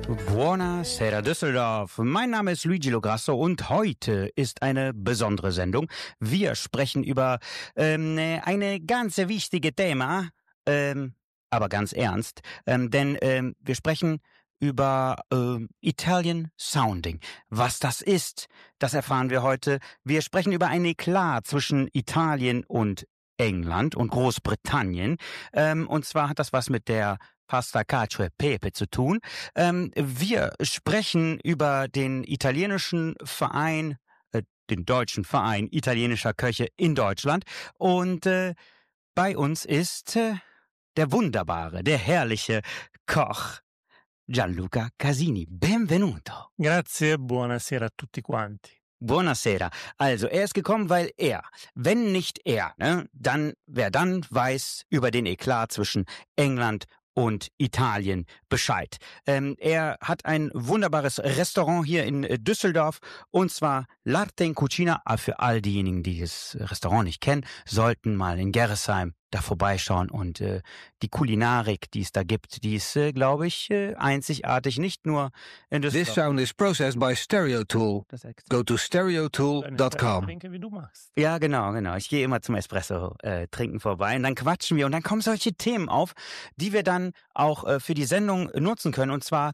Buonasera Düsseldorf. Mein Name ist Luigi Lograsso und heute ist eine besondere Sendung. Wir sprechen über eine ganz wichtige Thema, aber ganz ernst, denn wir sprechen über Italian Sounding. Was das ist, das erfahren wir heute. Wir sprechen über ein Eklat zwischen Italien und England und Großbritannien. Und zwar hat das was mit der Pasta Cacio e Pepe zu tun. Wir sprechen über den italienischen Verein, den deutschen Verein italienischer Köche in Deutschland. Und bei uns ist der wunderbare, der herrliche Koch Gianluca Casini. Benvenuto. Grazie, buonasera a tutti quanti. Buonasera. Also, er ist gekommen, weil er, wenn nicht er, ne, dann, wer dann weiß über den Eklat zwischen England und Italien Bescheid. Er hat ein wunderbares Restaurant hier in Düsseldorf und zwar L'Arte in Cucina. Für all diejenigen, die das Restaurant nicht kennen, sollten mal in Gerresheim da vorbeischauen und die Kulinarik, die es da gibt, die ist, glaube ich, einzigartig, nicht nur in Düsseldorf. This sound is processed by Stereotool. Go to stereotool.com. Trinke, wie du magst. Ja, genau. Ich gehe immer zum Espresso trinken vorbei und dann quatschen wir und dann kommen solche Themen auf, die wir dann auch für die Sendung nutzen können. Und zwar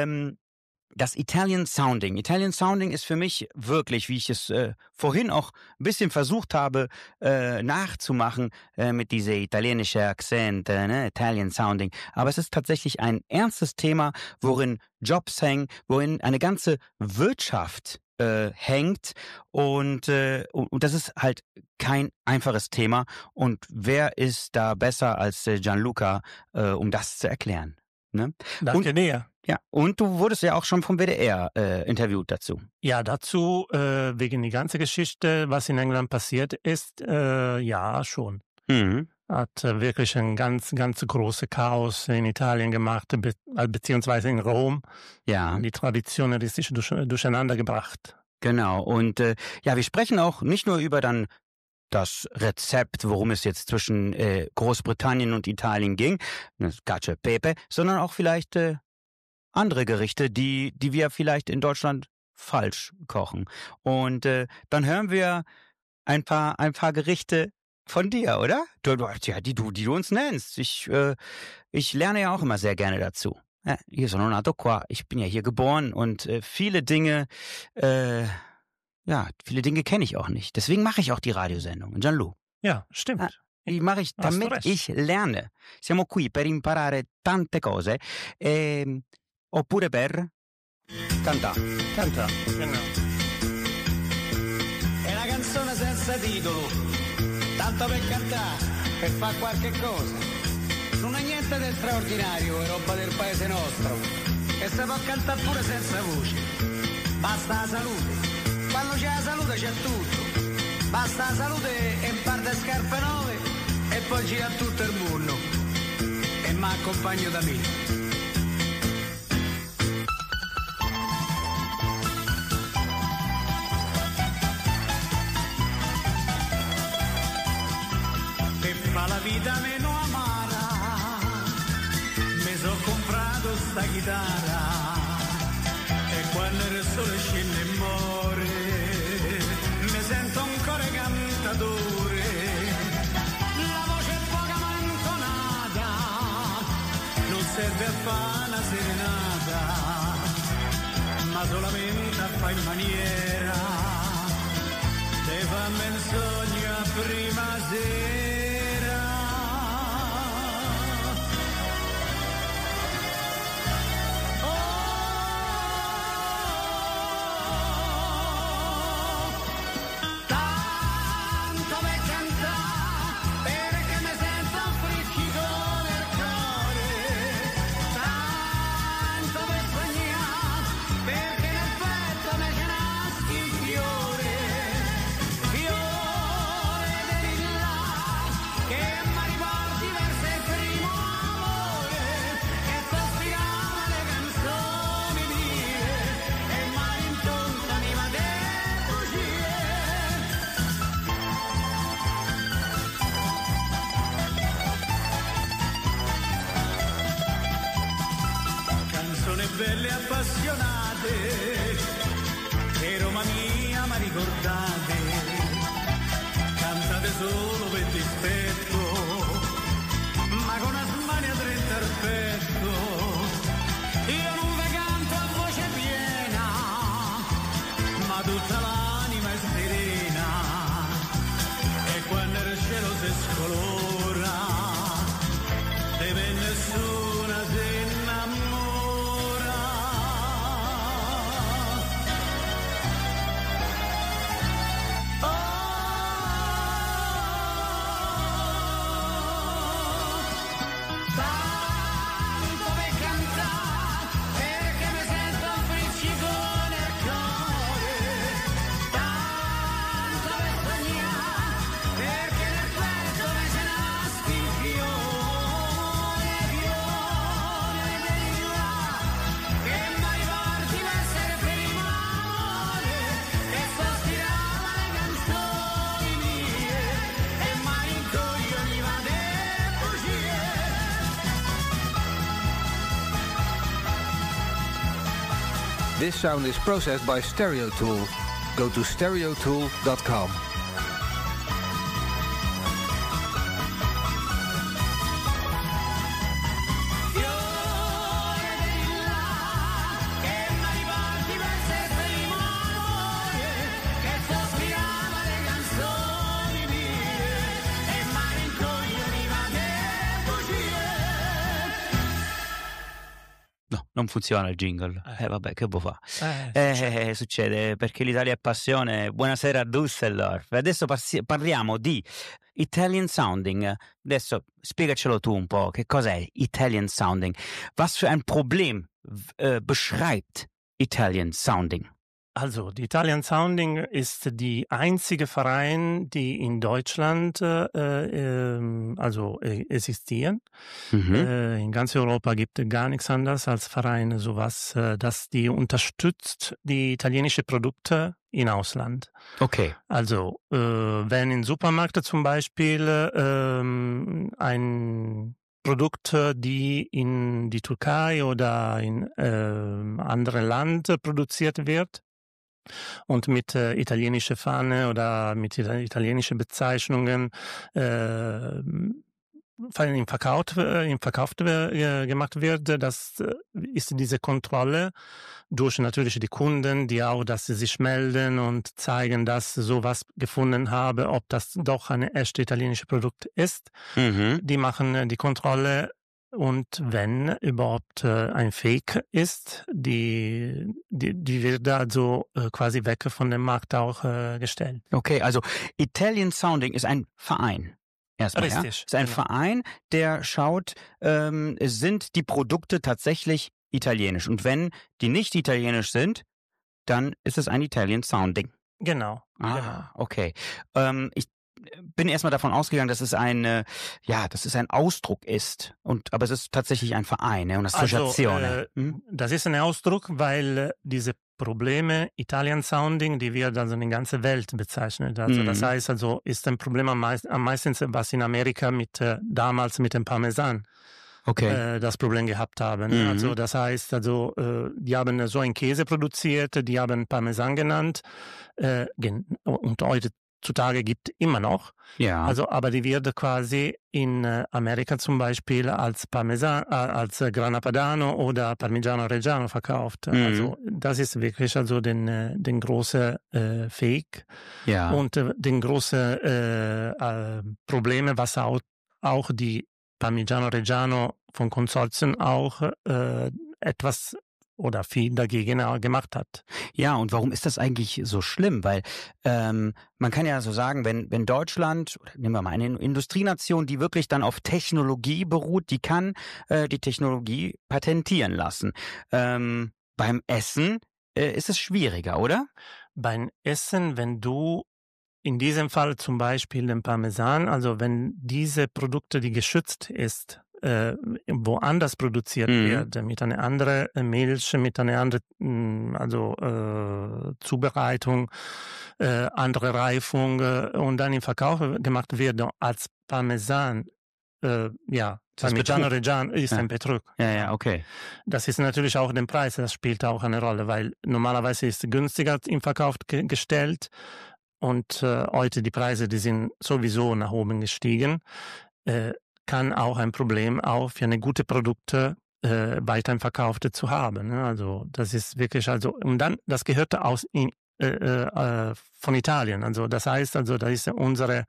das Italian Sounding. Italian Sounding ist für mich wirklich, wie ich es vorhin auch ein bisschen versucht habe nachzumachen mit dieser italienischen Akzent, ne? Italian Sounding. Aber es ist tatsächlich ein ernstes Thema, worin Jobs hängen, worin eine ganze Wirtschaft hängt und das ist halt kein einfaches Thema. Und wer ist da besser als Gianluca, um das zu erklären? Ne? Danke dir. Ja, und du wurdest ja auch schon vom WDR interviewt dazu. Ja, dazu, wegen die ganze Geschichte, was in England passiert ist, ja, schon. Mhm. Hat wirklich ein ganz großes Chaos in Italien gemacht, beziehungsweise in Rom. Ja. Die Tradition ist sich durcheinander gebracht. Genau, und ja, wir sprechen auch nicht nur über dann das Rezept, worum es jetzt zwischen Großbritannien und Italien ging, das Cacio e Pepe, sondern auch vielleicht andere Gerichte, die wir vielleicht in Deutschland falsch kochen. Und dann hören wir ein paar Gerichte von dir, oder? Die du uns nennst. Ich lerne ja auch immer sehr gerne dazu. Io sono nato qua, ich bin ja hier geboren und viele Dinge kenne ich auch nicht. Deswegen mache ich auch die Radiosendung. Gianlu. Ja, stimmt. Die mache ich, damit ich lerne. Siamo qui per imparare tante cose, oppure per cantare. Genau. È una canzone senza titolo, tanto per cantare, per fare qualche cosa. Non è niente del straordinario, è roba del paese nostro. E si può cantare pure senza voce. Basta la salute. Quando c'è la salute c'è tutto. Basta la salute e un par di scarpe nuove e poi gira tutto il mondo. E mi accompagno da me. Ma la vita meno amara, mi sono comprato sta chitarra e quando il sole scende e muore mi sento ancora cantatore, la voce è poca ma intonata, non serve a fare una serenata, ma solamente a fare in maniera te fammi il sogno a prima sera. belle appassionate, che Roma mia ma ricordate, cantate solo per dispetto, ma con una smania dritta al petto. Io non ve canto a voce piena, ma tutta l'anima è serena, e quando il cielo si scolora, deve nessuna se innamora. Tanto per cantare, perché mi sento un friccicone al cuore. Tanto per sognare, perché nel petto mi se nasce il fiore, fiore di là, che mi riporti l'essere primo amore, che sospirava le canzoni mie, e mi rincoglioniva delle bugie. This sound is processed by Stereo Tool. Go to stereotool.com. Fiore di là, che mi riporti l'essere primo amore, che sospirava le canzoni mie, e mi rincoglioniva delle bugie. No, non funziona il jingle. Vabbè, che può fare? Succede. Succede perché l'Italia è passione. Buonasera a Düsseldorf. Adesso parliamo di Italian Sounding. Adesso spiegacelo tu un po'. Che cos'è Italian Sounding? Was für ein Problem beschreibt Italian Sounding? Also, die Italian Sounding ist die einzige Verein, die in Deutschland existieren. In ganz Europa gibt es gar nichts anderes als Vereine, sowas, dass die unterstützt die italienische Produkte im Ausland. Okay. Also, wenn im Supermarkt zum Beispiel ein Produkt, die in die Türkei oder in anderen Land produziert wird, und mit italienischer Fahne oder mit italienischen Bezeichnungen verkauft gemacht wird, das ist diese Kontrolle durch natürlich die Kunden, die auch, dass sie sich melden und zeigen, dass sie sowas gefunden haben, ob das doch ein echtes italienisches Produkt ist. Die machen die Kontrolle. Und wenn überhaupt ein Fake ist, die wird also quasi weg von dem Markt auch gestellt. Okay, also Italian Sounding ist ein Verein. Erstmal, Richtig, ja? Ist ein genau. Verein, der schaut, sind die Produkte tatsächlich italienisch? Und wenn die nicht italienisch sind, dann ist es ein Italian Sounding. Genau. Okay. Ich bin erstmal davon ausgegangen, dass es ein Ausdruck ist. Aber es ist tatsächlich ein Verein, ne? Un'associazione. Das ist ein Ausdruck, weil diese Probleme Italian Sounding, die wird also in der ganzen Welt bezeichnet. Also das heißt also, ist ein Problem am meisten, was in Amerika damals mit dem Parmesan das Problem gehabt haben. Also das heißt, die haben so einen Käse produziert, die haben Parmesan genannt und heutzutage gibt immer noch. Ja. Also, aber die wird quasi in Amerika zum Beispiel als Parmesan, als Grana Padano oder Parmigiano Reggiano verkauft. Also das ist wirklich also den großen Fake und den großen Probleme, was auch die Parmigiano Reggiano von Konsortien auch etwas oder viel dagegen gemacht hat. Ja, und warum ist das eigentlich so schlimm? Weil man kann ja so sagen, wenn Deutschland, oder nehmen wir mal eine Industrienation, die wirklich dann auf Technologie beruht, die kann die Technologie patentieren lassen. Beim Essen ist es schwieriger, oder? Beim Essen, wenn du in diesem Fall zum Beispiel den Parmesan, also wenn diese Produkte, die geschützt ist, woanders produziert wird, mit einer anderen Milch, mit einer anderen Zubereitung, andere Reifung und dann im Verkauf gemacht wird als Parmesan, Parmigiano Reggiano ist ein Betrug. Ja, okay. Das ist natürlich auch der Preis, das spielt auch eine Rolle, weil normalerweise ist es günstiger im Verkauf gestellt und heute die Preise, die sind sowieso nach oben gestiegen. Kann auch ein Problem auch für eine gute Produkte weiterhin verkaufte zu haben. Ne? Also das ist wirklich, und dann, das gehörte von Italien. Also das heißt, da ist unsere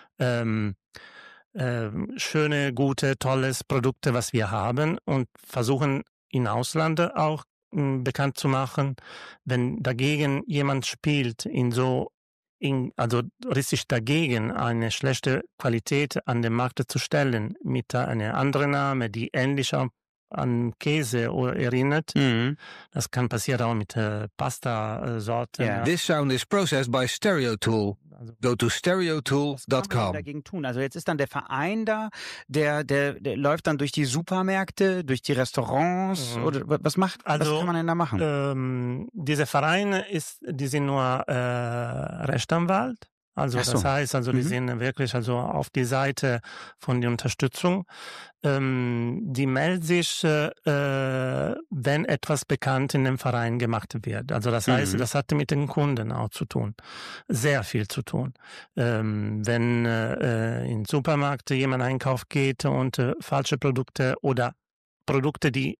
schöne, gute, tolles Produkte, was wir haben und versuchen in Ausland auch bekannt zu machen. Wenn dagegen jemand spielt also richtig dagegen eine schlechte Qualität an den Markt zu stellen mit einem anderen Namen, die ähnlicher an Käse erinnert. Das kann passieren auch mit Pasta-Sorten. Ja. This sound is processed by Stereo Tool. Go to Was kann man stereotool.com. dagegen tun? Also jetzt ist dann der Verein da, der läuft dann durch die Supermärkte, durch die Restaurants oder was kann man denn da machen? Diese Vereine die sind nur Rechtsanwalt. Also Ach so. das heißt, die sind wirklich auf die Seite von der Unterstützung. Die melden sich, wenn etwas bekannt in dem Verein gemacht wird. Also das heißt, das hat mit den Kunden auch zu tun. Sehr viel zu tun. Wenn in den Supermarkt jemand einkaufen geht und falsche Produkte oder Produkte, die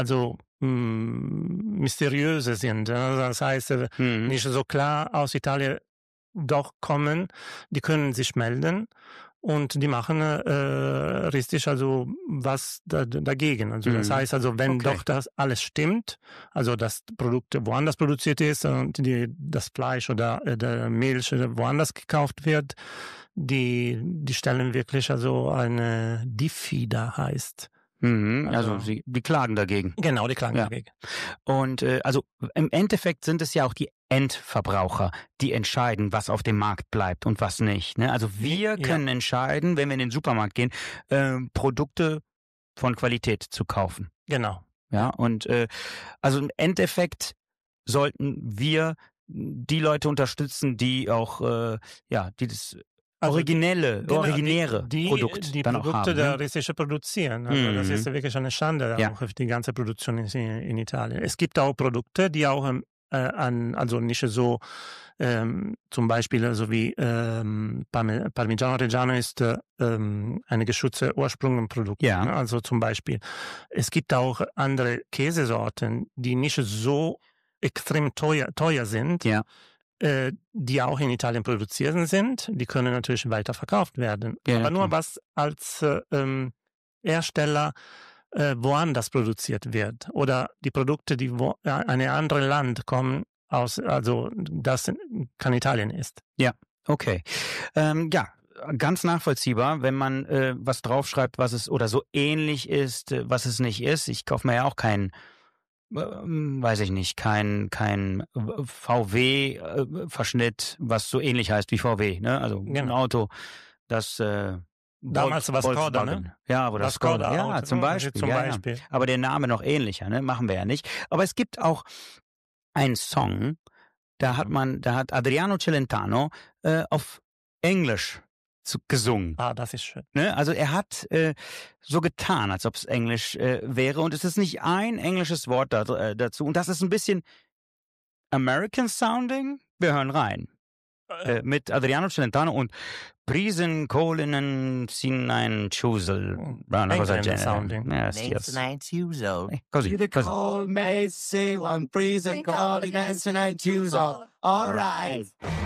mysteriöse sind. Also das heißt, nicht so klar aus Italien doch kommen, die können sich melden und die machen richtig was dagegen. Also das heißt, wenn doch das alles stimmt, also das Produkt woanders produziert ist und das Fleisch oder der Milch woanders gekauft wird, die stellen wirklich eine Diffida heißt. Also die klagen dagegen. Genau, die klagen dagegen. Und im Endeffekt sind es ja auch die Endverbraucher, die entscheiden, was auf dem Markt bleibt und was nicht. Ne? Also wir können entscheiden, wenn wir in den Supermarkt gehen, Produkte von Qualität zu kaufen. Genau. Ja, und also im Endeffekt sollten wir die Leute unterstützen, die auch die das originäre Produkt die dann Produkte auch haben. der richtig produzieren. Also das ist wirklich eine Schande auch für die ganze Produktion in Italien. Es gibt auch Produkte, die auch nicht so zum Beispiel wie Parmigiano Reggiano ist eine geschützte Ursprungsprodukt. Ja. Ne? Also zum Beispiel. Es gibt auch andere Käsesorten, die nicht so extrem teuer sind. Ja. Die auch in Italien produziert sind, die können natürlich weiterverkauft werden. Ja, aber nur was als Hersteller woanders produziert wird oder die Produkte, die in ein anderes Land kommen, das kein Italien ist. Ja, okay. Ganz nachvollziehbar, wenn man was draufschreibt, was es oder so ähnlich ist, was es nicht ist. Ich kaufe mir ja auch kein VW Verschnitt, was so ähnlich heißt wie VW, ne? Also ein Auto, das damals war Skoda, ne? Ja, oder Skoda. Ja, Auto, zum Beispiel. Ja. Aber der Name noch ähnlicher, ne? Machen wir ja nicht. Aber es gibt auch einen Song, da hat Adriano Celentano auf Englisch gesungen. Ah, das ist schön. Ne? Also er hat so getan, als ob es Englisch wäre und es ist nicht ein englisches Wort dazu und das ist ein bisschen American sounding. Wir hören rein. Mit Adriano Celentano und Prisen Kolinen Sinein Chusel. England sounding. Yes. Così. Call me say one Prisen Kolinen Sinein Chusel. All right.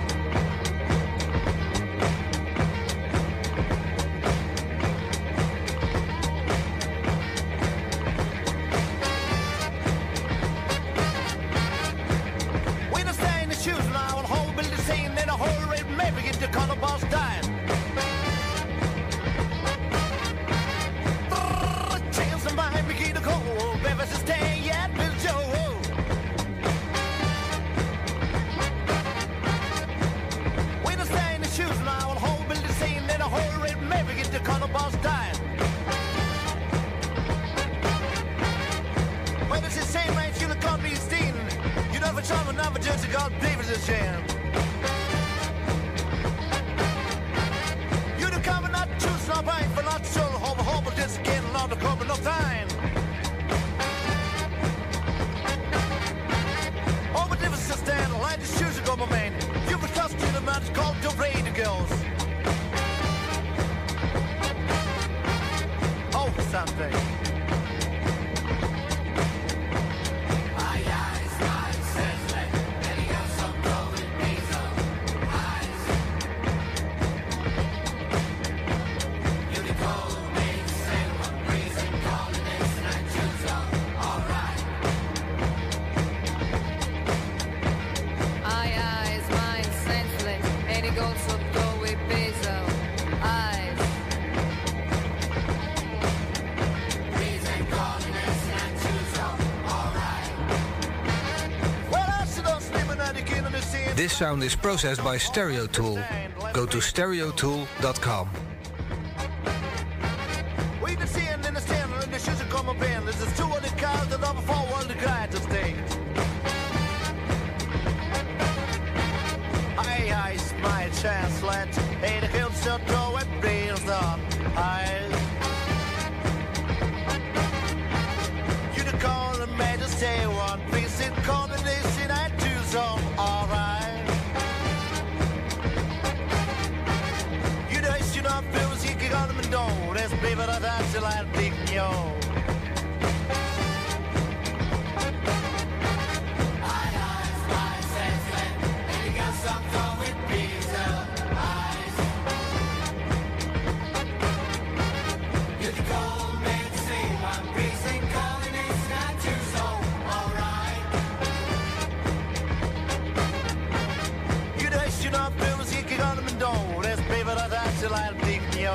God Davis is jam. You the cover not too snobby for not so home just again. Stein. Oh, but if it's a stand, like the shoes go, my man. You can trust in the man called the Radio Girls. Oh, something. This sound is processed by Stereo Tool. Go to stereotool.com. We can see and understand when the shoes come up in. This is 200 cars that over forward the guide to stage. I my chance, let the hills still throw it breeze on. You the call and made to stay one piece in combination I do so alright. You know, feels you can go to the door. There's people that I still have big yo. Till I'll dig yo.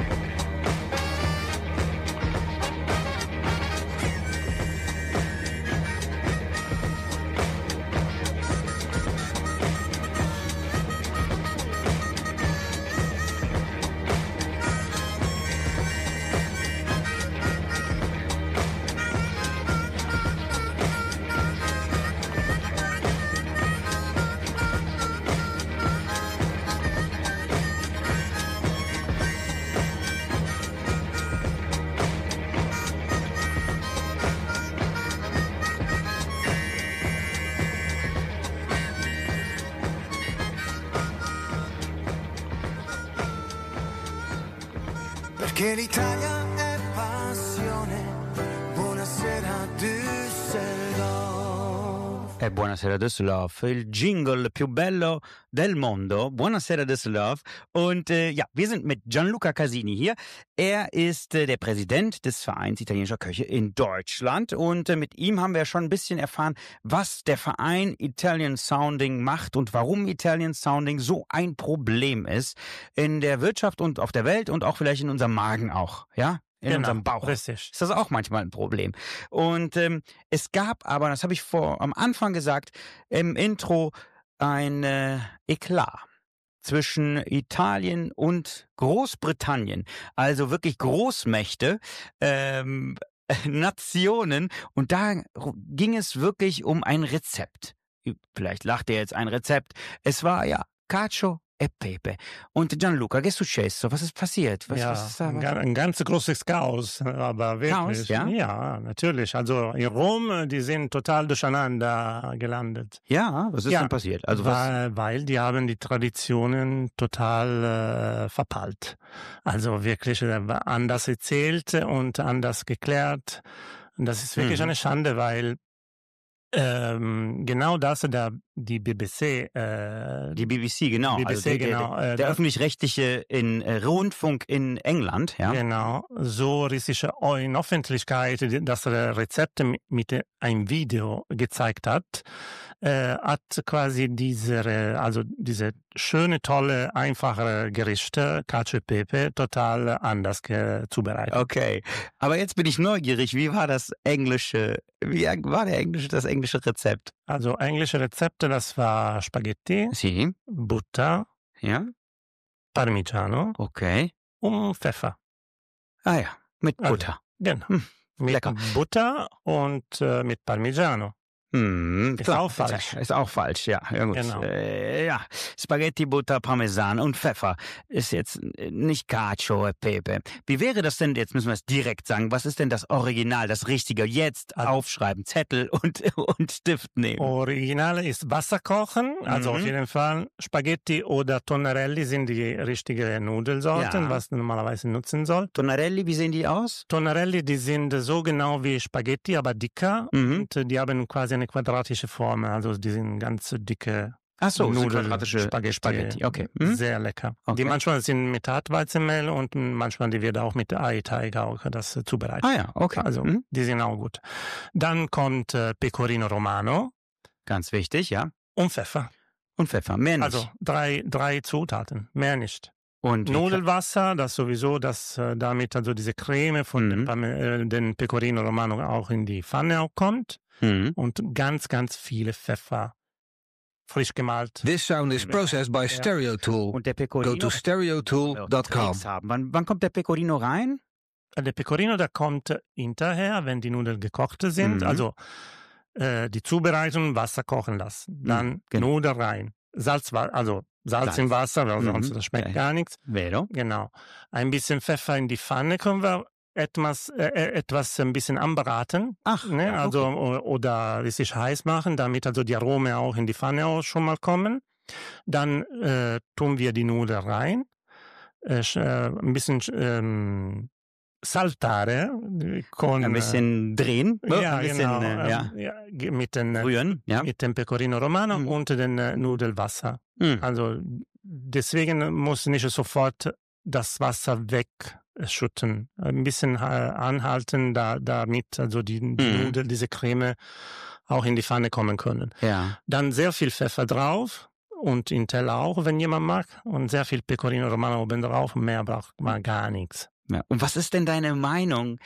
Perché l'Italia è passione. Buonasera Düsseldorf. E buonasera Düsseldorf, il jingle più bello del mondo. Buonasera Düsseldorf. Und ja, wir sind mit Gianluca Casini hier. Er ist der Präsident des Vereins Italienischer Köche in Deutschland. Und mit ihm haben wir schon ein bisschen erfahren, was der Verein Italian Sounding macht und warum Italian Sounding so ein Problem ist in der Wirtschaft und auf der Welt und auch vielleicht in unserem Magen auch, ja? In unserem Bauch. Richtig. Ist das auch manchmal ein Problem. Und es gab aber, das habe ich am Anfang gesagt, im Intro ein Eklat zwischen Italien und Großbritannien. Also wirklich Großmächte, Nationen. Und da ging es wirklich um ein Rezept. Vielleicht lacht ihr jetzt ein Rezept. Es war ja Cacio e Pepe. Und Gianluca, che è successo? Was ist passiert? Ein ganz großes Chaos, aber wirklich. Chaos, ja? Ja, natürlich. Also in Rom, die sind total durcheinander gelandet. Ja, was ist denn passiert? Also weil die haben die Traditionen total verpeilt. Also wirklich anders erzählt und anders geklärt. Und das ist wirklich eine Schande, weil genau das, die BBC. Die BBC, genau. BBC, also der öffentlich-rechtliche Rundfunk in England, ja. Genau, so richtig in Öffentlichkeit das Rezept mit einem Video gezeigt hat quasi diese schöne, tolle, einfache Gerichte, Cacio e Pepe, total anders zubereitet. Okay, aber jetzt bin ich neugierig. Wie war das englische Rezept? Also englische Rezepte, das war Spaghetti, Sì. Butter, Ja. Parmigiano Okay. und Pfeffer. Ah ja, mit Butter. Genau. Hm, Mit lecker. Butter und mit Parmigiano. Ist klar. auch falsch. Ist auch falsch, ja. Ja, gut. Genau. Ja, Spaghetti, Butter, Parmesan und Pfeffer ist jetzt nicht Cacio e Pepe. Wie wäre das denn, jetzt müssen wir es direkt sagen, was ist denn das Original, das Richtige? Jetzt aufschreiben, Zettel und Stift nehmen. Originale ist Wasser kochen, also auf jeden Fall Spaghetti oder Tonarelli sind die richtigen Nudelsorten, was man normalerweise nutzen soll. Tonarelli, wie sehen die aus? Tonarelli, die sind so genau wie Spaghetti, aber dicker und die haben quasi eine quadratische Form, also die sind ganz dicke quadratische Spaghetti. Okay. Sehr lecker. Die manchmal sind mit Hartweizenmehl und manchmal die wird auch mit Eiteig auch das zubereitet. Ah ja, okay. Also die sind auch gut. Dann kommt Pecorino Romano. Ganz wichtig, ja. Und Pfeffer. Und Pfeffer, mehr nicht. Also drei Zutaten, mehr nicht. Und Nudelwasser, das sowieso, dass damit also diese Creme von den Pecorino Romano auch in die Pfanne auch kommt. Und ganz, ganz viele Pfeffer. Frisch gemalt. This sound is processed by Stereo Tool. Und der Pecorino, Go to stereotool.com. Wann kommt der Pecorino rein? Der Pecorino, der kommt hinterher, wenn die Nudeln gekocht sind. Also die Zubereitung, Wasser kochen lassen. Dann Nudeln rein. Salz im Wasser, weil sonst das schmeckt gar nichts. Vero. Genau. Ein bisschen Pfeffer in die Pfanne können wir etwas ein bisschen anbraten. Also oder richtig heiß machen, damit also die Aromen auch in die Pfanne auch schon mal kommen. Dann tun wir die Nudeln rein, ein bisschen saltare, ein bisschen drehen, ja, ein bisschen, genau, mit den rühren, mit dem Pecorino Romano und dem Nudelwasser. Also deswegen muss nicht sofort das Wasser wegschütten, ein bisschen anhalten, damit also die Nudeln, diese Creme auch in die Pfanne kommen können. Ja. Dann sehr viel Pfeffer drauf und in Teller auch, wenn jemand mag, und sehr viel Pecorino Romano oben drauf. Mehr braucht man gar nichts. Ja. Und was ist denn deine Meinung?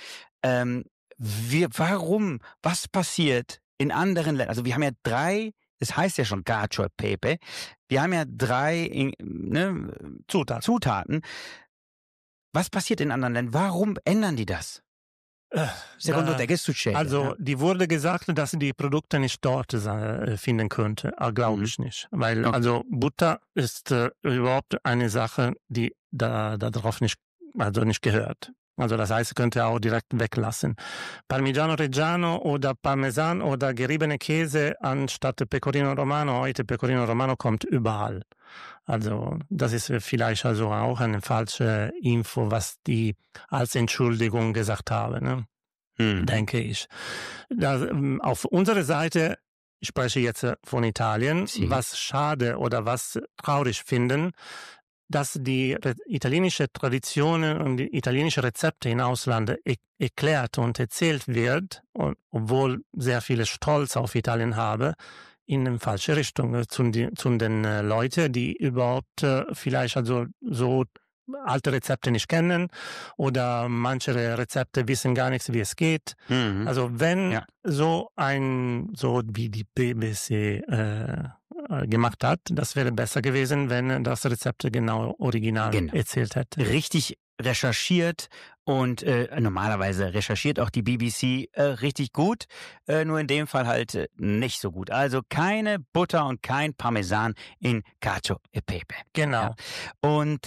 Was passiert in anderen Ländern? Also wir haben ja 3, es heißt ja schon Cacio e Pepe, wir haben ja 3 Zutaten. Was passiert in anderen Ländern? Warum ändern die das? Secondo te, che succede? Also, die wurde gesagt, dass die Produkte nicht dort finden könnte. Glaube ich nicht. Weil, also, Butter ist überhaupt eine Sache, die darauf nicht gehört. Also, das heißt, könnt ihr auch direkt weglassen. Parmigiano Reggiano oder Parmesan oder geriebene Käse anstatt Pecorino Romano. Heute Pecorino Romano kommt überall. Also, das ist vielleicht also auch eine falsche Info, was die als Entschuldigung gesagt haben, ne? Denke ich. Auf unserer Seite, ich spreche jetzt von Italien, was schade oder was traurig finden, dass die italienische Traditionen und die italienische Rezepte im Ausland erklärt und erzählt wird, obwohl sehr viele Stolz auf Italien haben, in eine falsche Richtung zu den Leuten, die überhaupt vielleicht also so alte Rezepte nicht kennen oder manche Rezepte wissen gar nichts, wie es geht. Also wenn so wie die BBC gemacht hat, das wäre besser gewesen, wenn das Rezept genau original erzählt hätte. Richtig recherchiert und normalerweise recherchiert auch die BBC richtig gut, nur in dem Fall halt nicht so gut. Also keine Butter und kein Parmesan in Cacio e Pepe. Genau. Ja. Und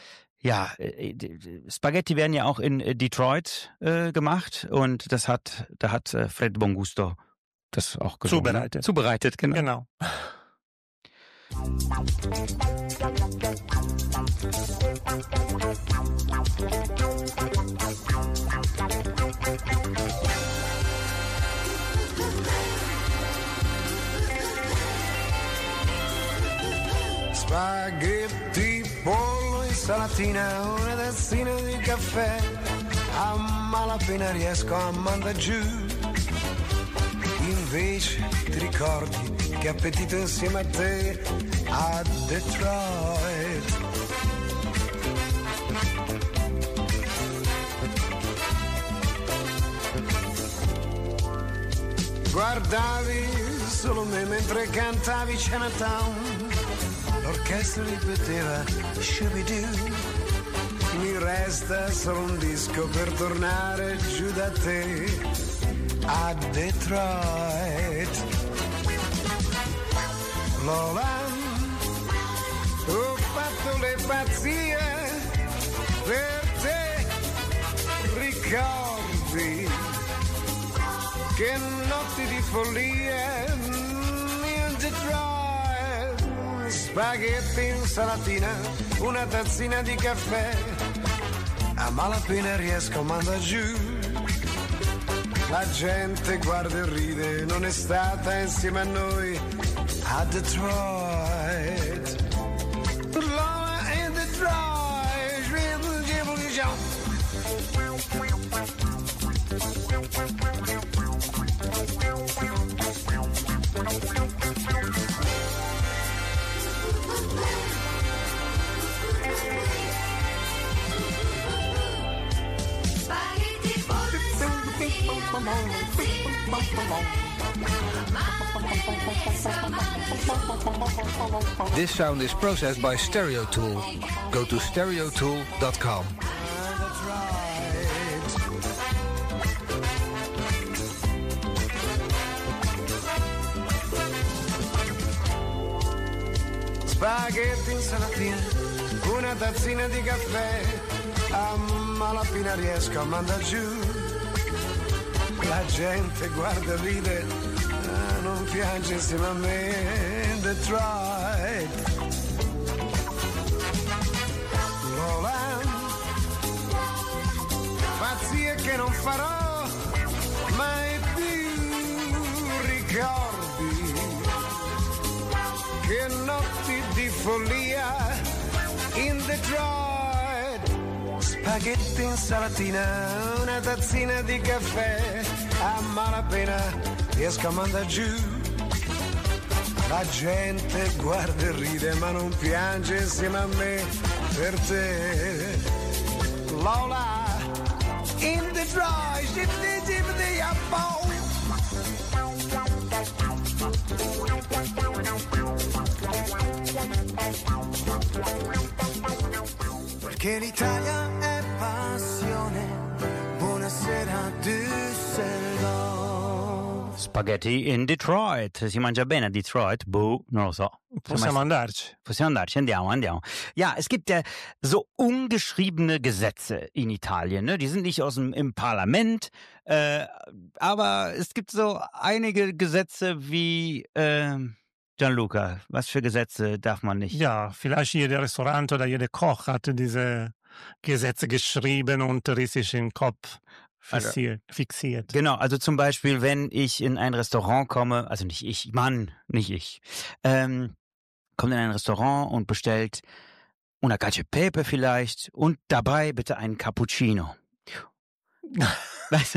Spaghetti werden ja auch in Detroit gemacht und da hat Fred Bongusto das auch zubereitet, genau. Spaghetti, pollo, insalatina, una tazzina di caffè, a malapena riesco a mandar giù. Invece ti ricordi che appetito insieme a te a Detroit. Guardavi solo me mentre cantavi Chinatown, l'orchestra ripeteva Shooby-Doo. Mi resta solo un disco per tornare giù da te a Detroit. Lola, ho fatto le pazzie per te, ricordi che notti di follia in Detroit, spaghetti, insalatina, una tazzina di caffè, a malapena riesco a mandare giù, la gente guarda e ride, non è stata insieme a noi a Detroit. Lola in Detroit, This sound is processed by Stereo Tool. Go to stereotool.com. spaghetti, insalatina, una tazzina di caffè, a malapena riesco a mandare giù, la gente guarda e ride, non piange insieme a me in Detroit. Lola, pazzie che non farò mai più, ricordi che notti di follia in Detroit, spaghetti, insalatina, una tazzina di caffè, a malapena riesco a mandare giù, la gente guarda e ride ma non piange insieme a me per te. Lola in Detroit, perché l'Italia è passione. Buonasera Düsseldorf. Spaghetti in Detroit. Si mangia bene a Detroit? Boh, non lo so. Possiamo andarci. Possiamo andarci, andiamo. Ja, es gibt ja so ungeschriebene Gesetze in Italien. Ne? Die sind nicht im Parlament, aber es gibt so einige Gesetze wie Gianluca. Was für Gesetze darf man nicht? Ja, vielleicht jeder Restaurant oder jeder Koch hatte diese Gesetze geschrieben und richtig im Kopf fixiert. Genau, also zum Beispiel, wenn ich in ein Restaurant komme, also nicht ich, kommt in ein Restaurant und bestellt una cacio e pepe vielleicht und dabei bitte einen Cappuccino. Was?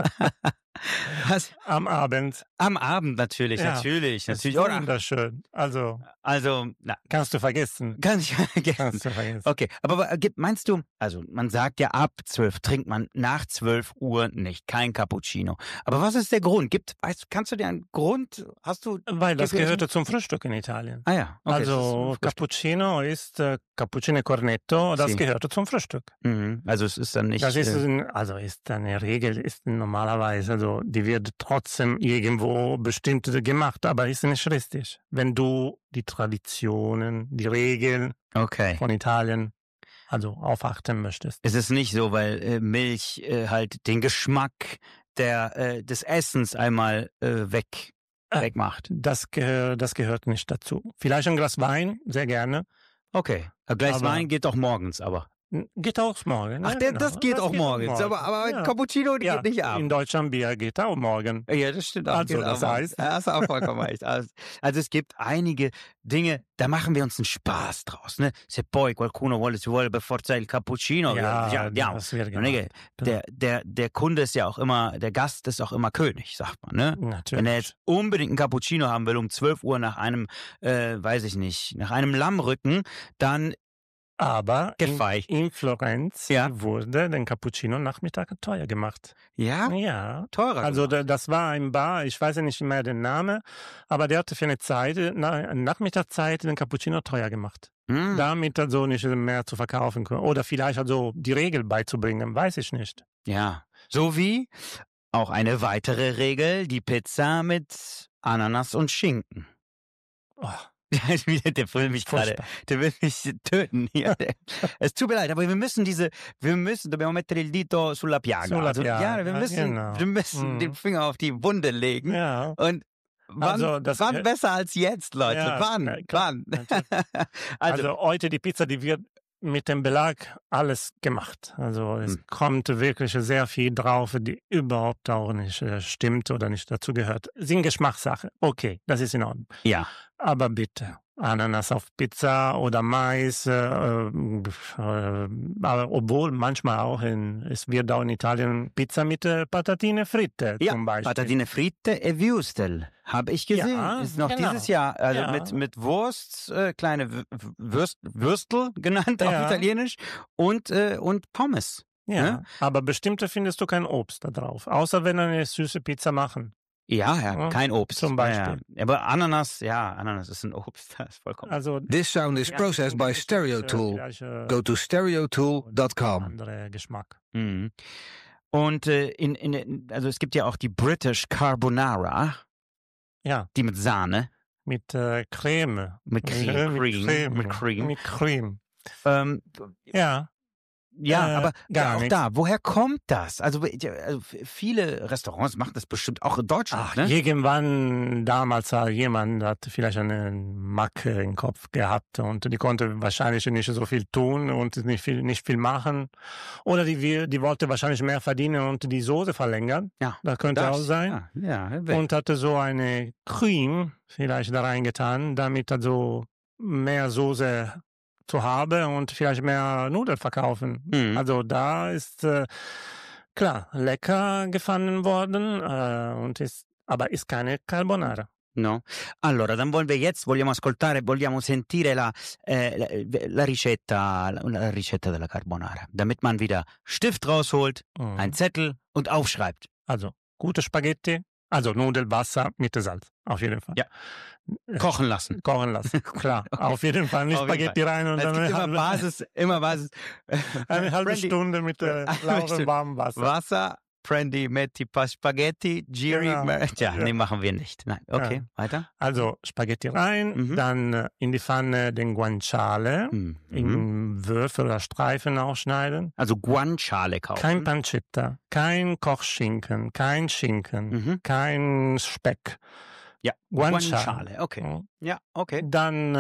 Am Abend. Am Abend natürlich. Wunderschön. Also kannst du vergessen. Kannst du vergessen. Okay, aber meinst du, also man sagt ja ab 12 trinkt man nach 12 Uhr nicht, kein Cappuccino. Aber was ist der Grund? Kannst du dir einen Grund, Weil das gehörte zum Frühstück in Italien. Ah ja. Okay, also Cappuccino ist Cappuccino Cornetto, das gehörte zum Frühstück. Mhm. Also es ist dann nicht... Das ist eine Regel, ist normalerweise, also die wird trotzdem irgendwo bestimmt gemacht, aber ist nicht richtig. Wenn du die Traditionen, die Regeln von Italien aufachten möchtest. Es ist nicht so, weil Milch halt den Geschmack des Essens einmal wegmacht. Das gehört nicht dazu. Vielleicht ein Glas Wein, sehr gerne. Okay, ein Glas Wein geht doch morgens, aber... Geht auch morgen. Ach, das geht auch morgens. Aber ein Cappuccino geht nicht ab. In Deutschland Bier geht auch morgen. Ja, das stimmt auch. Das heißt... Ja, hast du auch vollkommen recht. Also es gibt einige Dinge, da machen wir uns einen Spaß draus. Ne? Se poi qualcuno vuole per forza il cappuccino. Das wird gemacht. Der Kunde ist ja auch immer, der Gast ist auch immer König, sagt man. Ne? Natürlich. Wenn er jetzt unbedingt einen Cappuccino haben will um 12 Uhr nach einem, nach einem Lammrücken, dann aber in Florenz wurde der Cappuccino Nachmittag teuer gemacht. Ja? Ja. Teurer. Also das war ein Bar, ich weiß ja nicht mehr den Namen, aber der hatte für eine Nachmittagszeit den Cappuccino teuer gemacht. Damit nicht mehr zu verkaufen können. Oder vielleicht die Regel beizubringen, weiß ich nicht. Ja. So wie auch eine weitere Regel, die Pizza mit Ananas und Schinken. Oh, Der will mich gerade, der will mich töten hier. Es tut mir leid, aber wir müssen dobbiamo mettere il dito sulla piaga. Ja, wir müssen den Finger auf die Wunde legen. Ja. Und wann besser als jetzt, Leute? Ja, wann? Also heute die Pizza, die wird mit dem Belag alles gemacht. Also es kommt wirklich sehr viel drauf, die überhaupt auch nicht stimmt oder nicht dazu gehört. Sind Geschmackssache. Okay, das ist in Ordnung. Ja. Aber bitte, Ananas auf Pizza oder Mais, aber obwohl manchmal auch es wird auch in Italien Pizza mit Patatine fritte zum Beispiel. Patatine fritte e Würstel, habe ich gesehen. Ja, ist noch dieses Jahr, also mit Wurst, kleine Würstel genannt auf Italienisch und Pommes. Ja, ne? Aber bestimmte findest du kein Obst da drauf, außer wenn eine süße Pizza machen. Ja, kein Obst. Zum Beispiel. Ja. Aber Ananas ist ein Obst. Das ist vollkommen. Also, This sound is processed by Stereo Tool. Go to stereotool.com. Andere Geschmack. Mhm. Und also es gibt ja auch die British Carbonara. Ja. Die mit Sahne. Mit Creme. Mit Cream. Mit Creme. Ja. Ja, aber gar auch nichts. da, woher kommt das? Also viele Restaurants machen das bestimmt auch in Deutschland, ne? Irgendwann damals jemand hat vielleicht eine Macke im Kopf gehabt und die konnte wahrscheinlich nicht so viel tun und nicht viel machen. Oder die wollte wahrscheinlich mehr verdienen und die Soße verlängern. Ja, das könnte auch sein. Ja, und hatte so eine Creme vielleicht da reingetan, damit so mehr Soße zu haben und vielleicht mehr Nudeln verkaufen. Mhm. Also da ist klar lecker gefunden worden aber ist keine Carbonara. No. Allora, vogliamo sentire la ricetta della Carbonara, damit man wieder Stift rausholt, einen Zettel und aufschreibt. Also gute Spaghetti, also Nudelwasser mit Salz, auf jeden Fall. Ja. Kochen lassen, klar. Okay. Auf jeden Fall nicht Spaghetti rein und dann immer Basis. Eine halbe Stunde mit lauwarmem warmem Wasser. Wasser, Prendi, metti Spaghetti, Giri. Genau. Nee, machen wir nicht. Nein, okay, weiter. Also Spaghetti rein, dann in die Pfanne den Guanciale, in Würfel oder Streifen aufschneiden. Also Guanciale kaufen. Kein Pancetta, kein Kochschinken, kein Schinken, kein Speck. Ja, Guanciale, okay. Ja, okay. Dann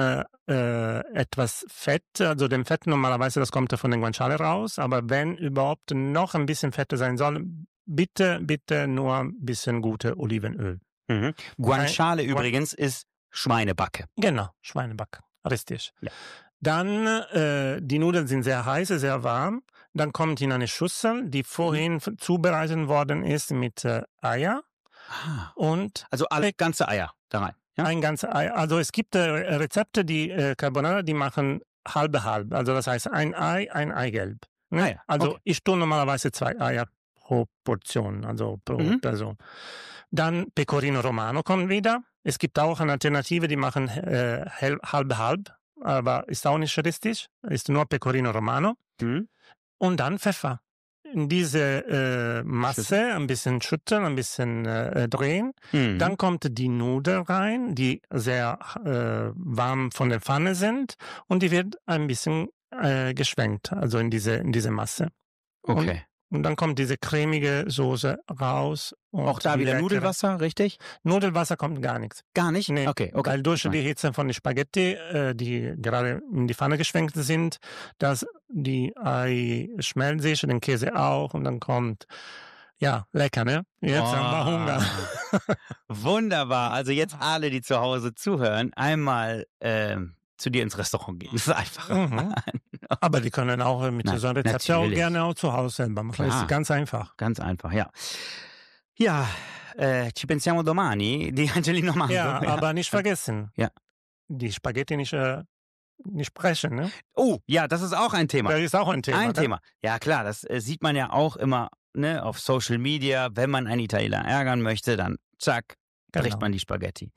etwas Fett, also dem Fett normalerweise, das kommt ja von den Guanciale raus, aber wenn überhaupt noch ein bisschen Fette sein soll, bitte nur ein bisschen gute Olivenöl. Guanciale übrigens ist Schweinebacke. Genau, Schweinebacke, richtig. Ja. Dann, die Nudeln sind sehr heiß, sehr warm. Dann kommt in eine Schüssel, die vorhin zubereitet worden ist mit Eier. Und also alle ganze Eier da rein. Ja? Ein ganzes Ei. Also es gibt Rezepte, die Carbonara, die machen halbe. Also das heißt ein Ei, ein Eigelb. Ne? Ja. Also okay. ich tue normalerweise 2 Eier pro Portion, also pro Person. Dann Pecorino Romano kommt wieder. Es gibt auch eine Alternative, die machen halb, aber ist auch nicht richtig. Ist nur Pecorino Romano. Und dann Pfeffer. In diese Masse ein bisschen schütteln, ein bisschen drehen. Dann kommt die Nudel rein, die sehr warm von der Pfanne sind und die wird ein bisschen geschwenkt, also in diese Masse. Okay. Und dann kommt diese cremige Soße raus. Und auch da wieder Nudelwasser, richtig? Nudelwasser kommt gar nichts. Gar nicht? Nee, okay. Weil durch die Hitze von den Spaghetti, die gerade in die Pfanne geschwenkt sind, dass die Ei schmelzen sich, den Käse auch und dann kommt, ja, lecker, ne? Jetzt haben wir Hunger. Wunderbar. Also jetzt alle, die zu Hause zuhören, einmal zu dir ins Restaurant gehen. Das ist einfach. Aber die können auch mit so einem Rezept auch gerne auch zu Hause selber machen. Das ist ganz einfach. Ganz einfach, ja. Ja, ci pensiamo domani di Angelino Manzo. Ja, aber nicht vergessen. Ja. Die Spaghetti nicht sprechen, ne? Oh, ja, das ist auch ein Thema. Das ist auch ein Thema. Thema. Ja, klar, das sieht man ja auch immer, ne, auf Social Media. Wenn man einen Italiener ärgern möchte, dann zack, bricht man die Spaghetti.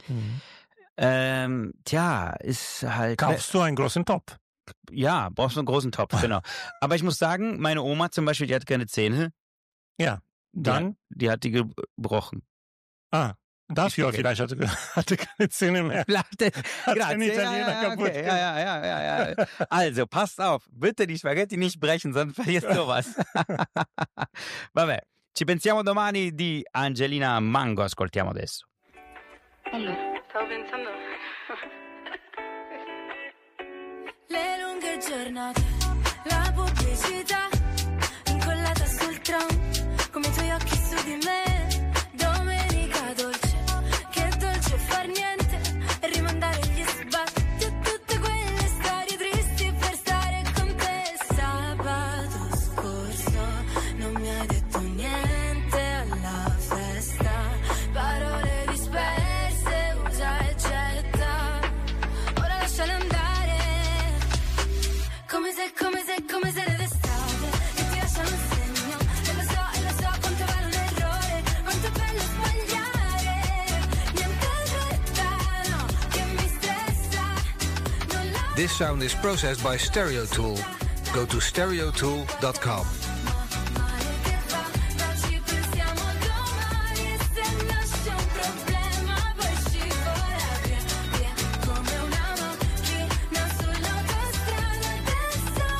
Ist halt. Kaufst du einen großen Topf? Ja, brauchst du einen großen Topf, genau. Aber ich muss sagen, meine Oma zum Beispiel, die hat keine Zähne. Ja, dann? Die hat die gebrochen. Dafür vielleicht hatte keine Zähne mehr. Latte. Hat Grazie. ein Italiener kaputt Okay. Ja. Also, passt auf. Bitte die Spaghetti nicht brechen, sonst verlierst du was. Vabbè. Ci pensiamo domani di Angelina Mango. Ascoltiamo adesso. Allora, stavo pensando. Le lunghe giornate, la pubblicità incollata sul tram, come i tuoi occhi su di me. Domenica dolce, che dolce far niente e rimandare gli sbatti a tutte quelle storie tristi per stare con te. Sabato scorso non mi hai detto niente alla festa, parole disperse, usa e getta. Ora lasciale andare. Come se le d'estate che ti lasciano un segno. E lo so quanto vale un errore, quanto è bello sbagliare. Niente fretta, no, che mi stressa. Non la This sound is processed by Stereo Tool. Go to stereotool.com. male che va, ma ci pensiamo domani. Se nasce un problema poi scivola via, come una macchina sull'autostrada del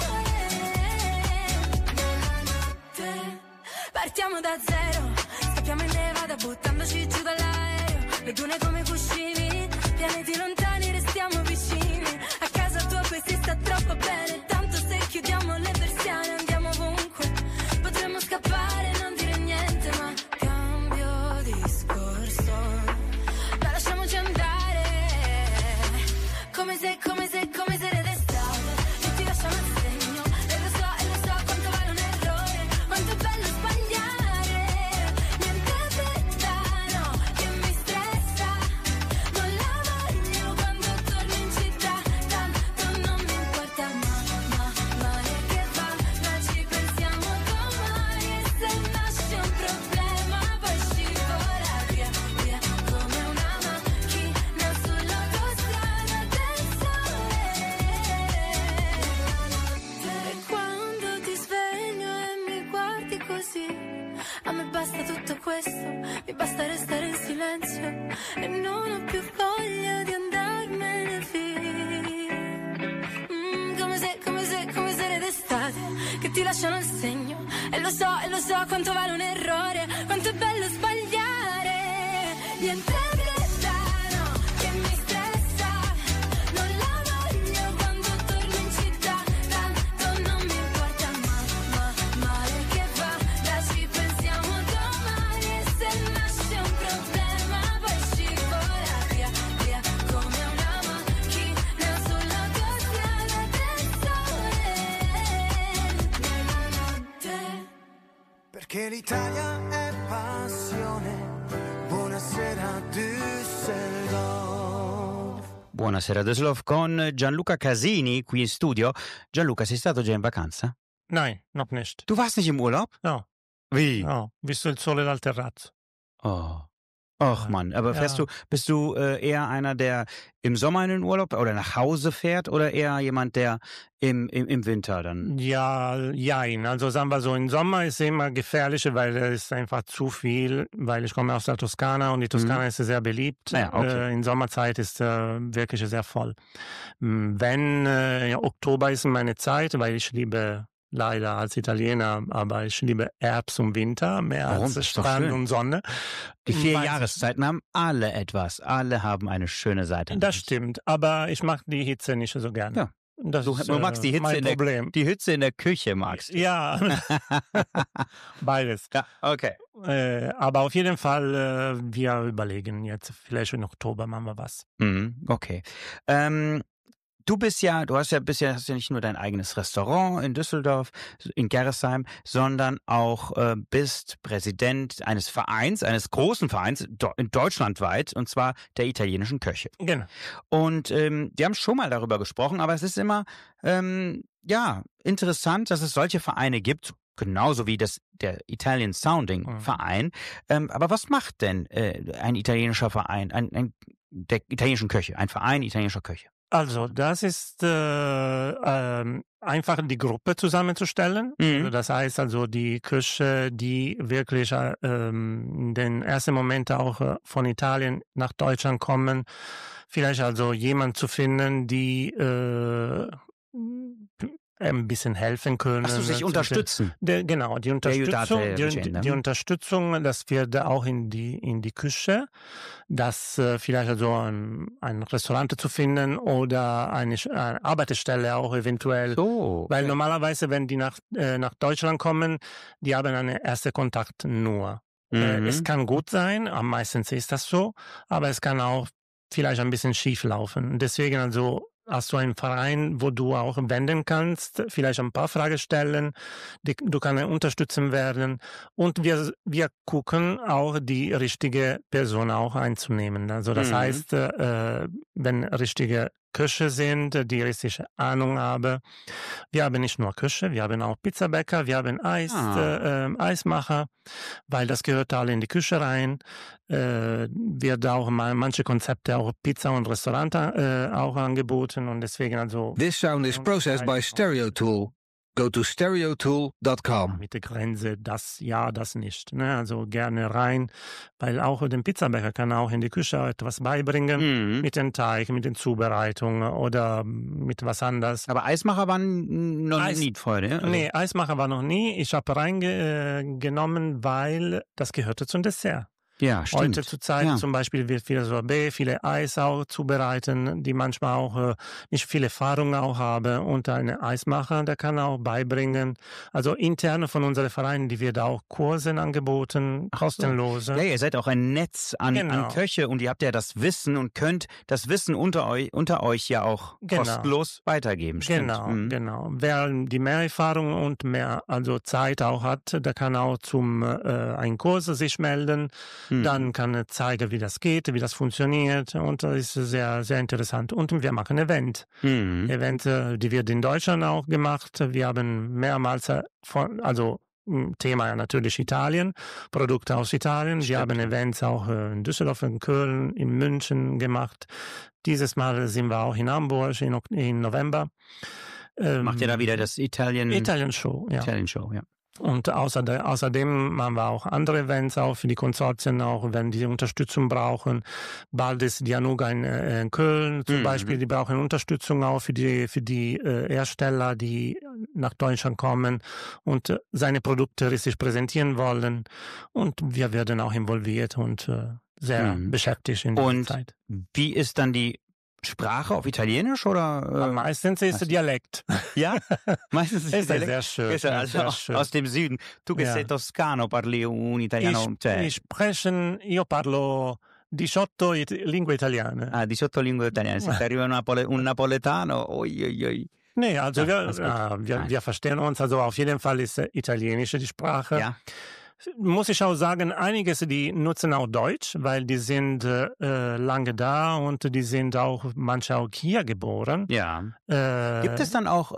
sole. Nella notte partiamo da zero, scappiamo in Nevada buttandoci giù dall'aereo. Le dune come cuscini, pianeti lontani restiamo vicini. A casa tua poi si sta troppo bene, tanto se chiudiamo le persiane andiamo ovunque. Potremmo scappare, non dire niente, ma cambio discorso. Ma lasciamoci andare, come se le d'estate che ti lasciano il segno. E lo so quanto vale un errore, quanto è bello sbagliare. Niente fretta, no, che mi stressa. Non la voglio quando torno in città, tanto non mi importa, male che va, ma ci pensiamo domani. E se nasce un problema poi scivola via, come una macchina sull'autostrada del sole. E quando ti sveglio e mi guardi così, a me basta tutto questo, mi basta restare in silenzio e non ho più voglia di andarmene via. Come se le d'estate che ti lasciano il segno. E lo so quanto vale un errore, quanto è bello sbagliare. Niente fretta, no, che mi stressa. Non la voglio quando torno in città, tanto non mi importa, male che va, da ci pensiamo domani. E se nasce un problema poi scivola via, come una macchina sull'autostrada del sole. Nella notte. Perché l'Italia è passione. Buonasera Düsseldorf. Buonasera Düsseldorf con Gianluca Casini qui in studio. Gianluca, sei stato già in vacanza? Nein, noch nicht. Du warst nicht im Urlaub? No, Wie? no, visto il sole dal terrazzo. Oh. Och Mann, aber bist du eher einer, der im Sommer in den Urlaub oder nach Hause fährt oder eher jemand, der im Winter dann? Ja, jein. Also sagen wir so, im Sommer ist es immer gefährlicher, weil es ist einfach zu viel, weil ich komme aus der Toskana und die Toskana ist sehr beliebt. Ja, okay. In Sommerzeit ist wirklich sehr voll. Wenn Oktober ist meine Zeit, weil ich liebe leider als Italiener, aber ich liebe Herbst und Winter mehr als Strand und Sonne. Die 4 Jahreszeiten haben alle etwas. Alle haben eine schöne Seite. Das stimmt, aber ich mag die Hitze nicht so gerne. Ja. Du magst die Hitze in der Küche magst du. Ja, beides. Ja, okay. Aber auf jeden Fall, wir überlegen jetzt, vielleicht im Oktober machen wir was. Okay. Du hast ja nicht nur dein eigenes Restaurant in Düsseldorf, in Gerresheim, sondern auch bist Präsident eines Vereins, eines großen Vereins in deutschlandweit, und zwar der italienischen Köche. Genau. Und wir haben schon mal darüber gesprochen, aber es ist immer interessant, dass es solche Vereine gibt, genauso wie der Italian Sounding Verein. Aber was macht denn ein italienischer Verein, der italienischen Köche, ein Verein italienischer Köche? Also, das ist einfach die Gruppe zusammenzustellen. Also, das heißt also die Küche, die wirklich in den ersten Momenten auch von Italien nach Deutschland kommen. Vielleicht also jemand zu finden, die ein bisschen helfen können. Ach so, sich unterstützen. Genau, die Unterstützung, das wird auch in die Küche, das vielleicht also ein Restaurant zu finden oder eine Arbeitsstelle auch eventuell. So, Weil normalerweise, wenn die nach Deutschland kommen, die haben einen ersten Kontakt nur. Es kann gut sein, am meisten ist das so, aber es kann auch vielleicht ein bisschen schief laufen. Deswegen also hast du einen Verein, wo du auch wenden kannst, vielleicht ein paar Fragen stellen, du kannst unterstützen werden und wir gucken auch die richtige Person auch einzunehmen. Also das heißt, wenn richtige Köche sind, die richtige Ahnung haben. Wir haben nicht nur Küche, wir haben auch Pizzabäcker, wir haben Eismacher, weil das gehört alle in die Küche rein. Wird auch mal manche Konzepte auch Pizza und Restaurant auch angeboten und deswegen also. This sound is processed by Stereotool. Go to stereotool.com. Mit der Grenze, das ja, das nicht. Ne? Also gerne rein, weil auch den Pizzabäcker kann auch in die Küche etwas beibringen, mit dem Teig, mit den Zubereitungen oder mit was anderes. Aber Eismacher waren noch nie vorher, ne? Also nee, Eismacher war noch nie. Ich habe reingenommen, weil das gehörte zum Dessert. Ja, stimmt. Heute zur Zeit zum Beispiel wird viel Sorbet, viele Eis auch zubereiten, die manchmal auch nicht viel Erfahrung auch haben. Und ein Eismacher, der kann auch beibringen. Also interne von unseren Vereinen, die wird auch Kurse angeboten, kostenlose. Ja, ihr seid auch ein Netz an Köche und ihr habt ja das Wissen und könnt das Wissen unter euch ja auch kostenlos weitergeben. Stimmt. Genau. Wer die mehr Erfahrung und mehr also Zeit auch hat, der kann auch zum einen Kurs sich melden. Dann kann er zeigen, wie das geht, wie das funktioniert und das ist sehr, sehr interessant. Und wir machen Event. Events, die wird in Deutschland auch gemacht. Wir haben mehrmals Thema ja natürlich Italien, Produkte aus Italien. Wir haben Events auch in Düsseldorf, in Köln, in München gemacht. Dieses Mal sind wir auch in Hamburg im November. Macht ihr da wieder das Italien-Show, ja. Italien-Show, ja. Und außerdem machen wir auch andere Events auch für die Konsortien, auch wenn die Unterstützung brauchen. Bald ist die Anuga in Köln zum Beispiel, die brauchen Unterstützung auch für die Hersteller, die nach Deutschland kommen und seine Produkte richtig präsentieren wollen. Und wir werden auch involviert und sehr beschäftigt in dieser Zeit. Wie ist dann die Sprache auf Italienisch oder? Meistens ist es Dialekt. Ja? Meistens ist es Dialekt. Sehr schön. Also schön. Aus dem Süden. Tu che sei toscano, parli un italiano. Io parlo 18 lingue italiane. 18 lingue italiane. Se ti arriva un napoletano, oi. Nee, also wir verstehen uns. Also auf jeden Fall ist Italienisch die Sprache. Ja. Muss ich auch sagen, einiges, die nutzen auch Deutsch, weil die sind lange da und die sind auch manche auch hier geboren. Ja. Gibt es dann auch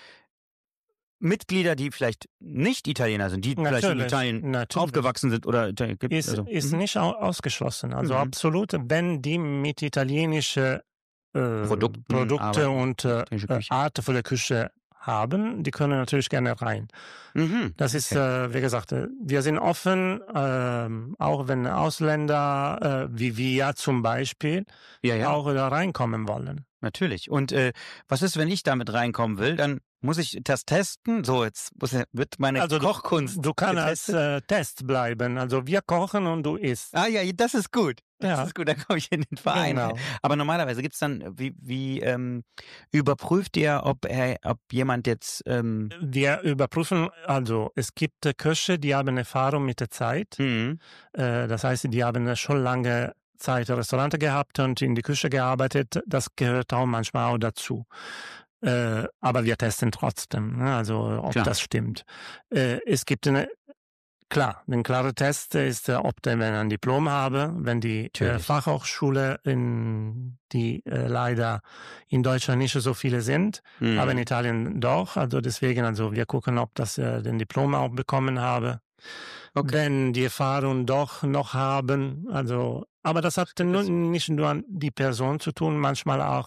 Mitglieder, die vielleicht nicht Italiener sind, die vielleicht in Italien aufgewachsen sind oder ist nicht ausgeschlossen. Also absolut, wenn die mit italienischen Produkte und Art von der Küche haben, die können natürlich gerne rein. Das ist, wie gesagt, wir sind offen, auch wenn Ausländer wie wir zum Beispiel auch da reinkommen wollen. Natürlich. Und was ist, wenn ich damit reinkommen will? Dann muss ich das testen? So, jetzt wird meine Kochkunst Du kannst als Test bleiben. Also wir kochen und du isst. Ah ja, das ist gut. Das ist gut, dann komme ich in den Verein. Genau. Aber normalerweise gibt es dann, wie überprüft ihr, ob jemand jetzt... Wir überprüfen, also es gibt Köche, die haben Erfahrung mit der Zeit. Das heißt, die haben schon lange Zeit Restaurante gehabt und in die Küche gearbeitet. Das gehört auch manchmal auch dazu. Aber wir testen trotzdem, ne? Also ob das stimmt. Es gibt ein klarer Test ist, ob der, wenn ein Diplom habe, wenn die Fachhochschule, die leider in Deutschland nicht so viele sind, aber in Italien doch. Also deswegen, also wir gucken, ob das den Diplom auch bekommen habe. wenn die Erfahrung doch noch haben. Also, aber das hat nicht nur die Person zu tun, manchmal auch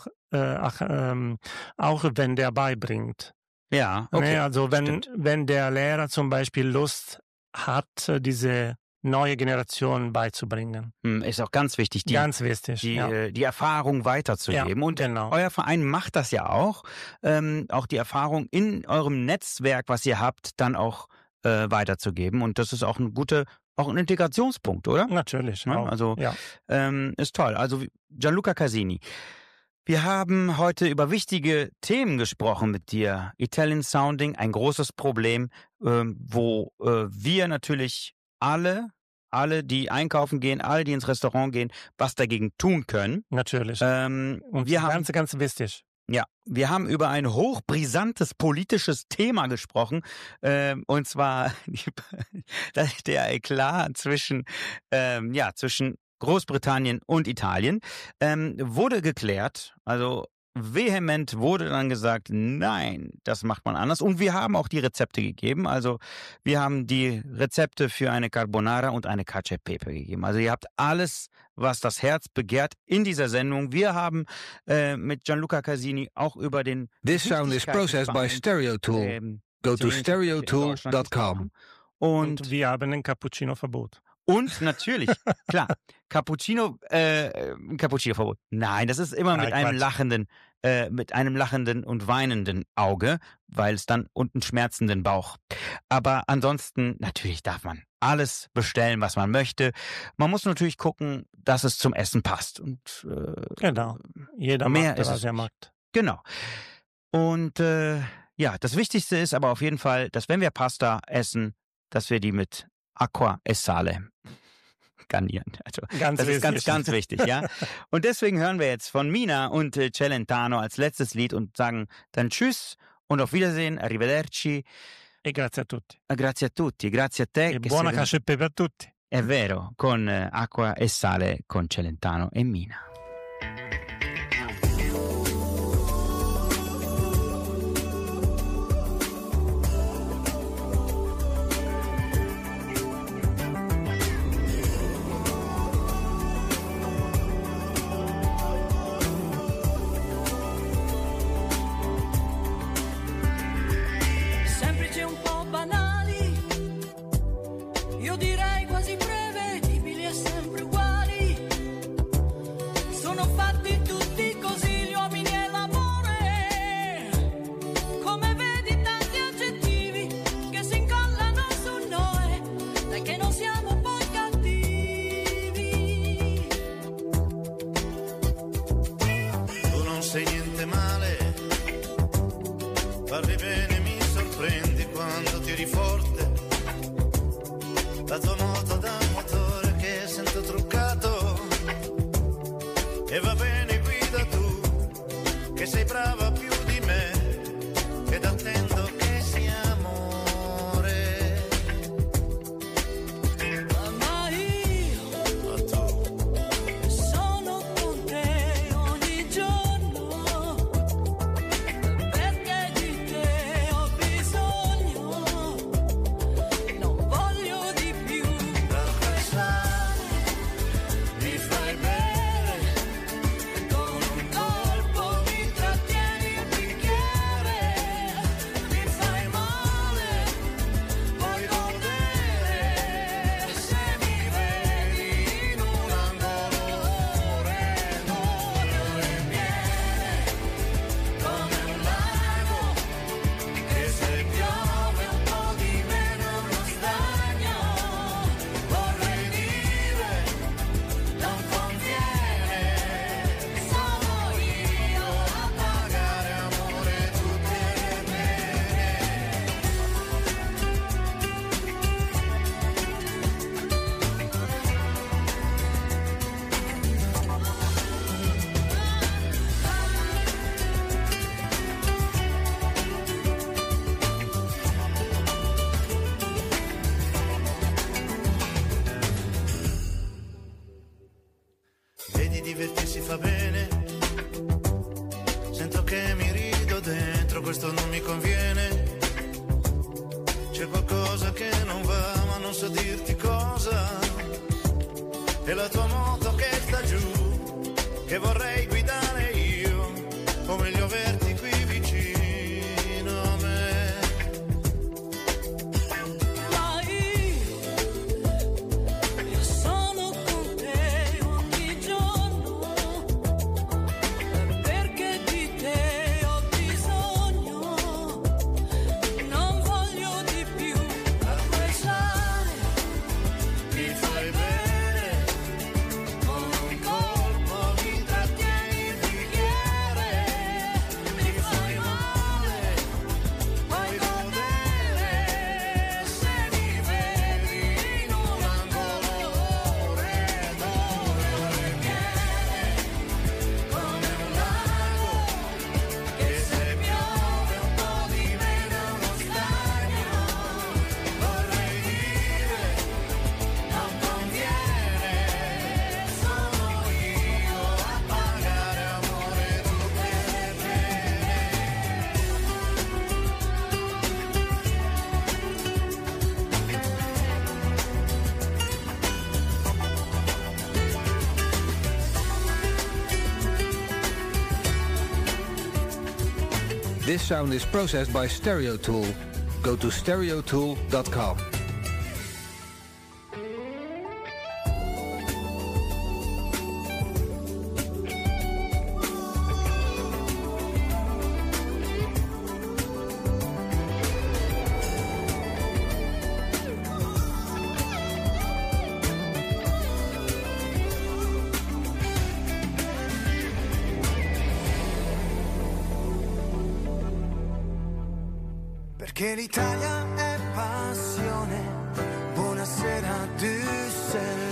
wenn der beibringt. Ja, okay. Ne, also wenn der Lehrer zum Beispiel Lust hat, diese neue Generation beizubringen. Ist auch ganz wichtig, die Erfahrung weiterzugeben. Und euer Verein macht das ja auch. Auch die Erfahrung in eurem Netzwerk, was ihr habt, dann auch weiterzugeben. Und das ist auch ein Integrationspunkt, oder? Natürlich. Ja, also ist toll. Also Gianluca Casini, wir haben heute über wichtige Themen gesprochen mit dir. Italian Sounding, ein großes Problem, wo wir natürlich alle, die einkaufen gehen, alle, die ins Restaurant gehen, was dagegen tun können. Natürlich. Und wir haben ganz wichtig. Ja, wir haben über ein hochbrisantes politisches Thema gesprochen, und zwar der Eklat zwischen Großbritannien und Italien, wurde geklärt, also vehement wurde dann gesagt, nein, das macht man anders. Und wir haben auch die Rezepte gegeben. Also wir haben die Rezepte für eine Carbonara und eine Cacio e Pepe gegeben. Also ihr habt alles, was das Herz begehrt, in dieser Sendung. Wir haben mit Gianluca Casini auch über den... This sound is processed by Stereotool. Go to stereotool.com. Und wir haben ein Cappuccino-Verbot. Und natürlich, klar, Cappuccino-Verbot. Nein, das ist immer mit einem lachenden und weinenden Auge, weil es dann unten schmerzenden Bauch. Aber ansonsten, natürlich darf man alles bestellen, was man möchte. Man muss natürlich gucken, dass es zum Essen passt. Und genau, jeder macht, was er mag. Genau. Und das Wichtigste ist aber auf jeden Fall, dass wenn wir Pasta essen, dass wir die mit Acqua e Sale garnieren. Also, das ist ganz wichtig, ja. Und deswegen hören wir jetzt von Mina und Celentano als letztes Lied und sagen dann Tschüss und auf Wiedersehen, arrivederci. E grazie a tutti. Grazie a tutti, grazie a te. E buona cacio e pepe a tutti. È vero, con Acqua e Sale con Celentano e Mina. Divertirsi fa bene, sento che mi rido dentro, questo non mi conviene, c'è qualcosa che non va ma non so dirti e la tua moto che sta giù, che vorrei guidare io, o meglio averti qui vicino a me. Ma io sono con te ogni giorno, perché di te ho bisogno, non voglio di più abbracciare, Mi fai bene, con un colpo mi trattieni il bicchiere, mi fai male, puoi godere se mi vedi in un angolo ore ed ore piene, come un lago che se piove un po' diventa uno stagno. Vorrei dire, non conviene, sono io a pagare amore tutte le pene. This sound is processed by Stereotool. Go to stereotool.com. Perché l'Italia è passione. Buonasera Düsseldorf.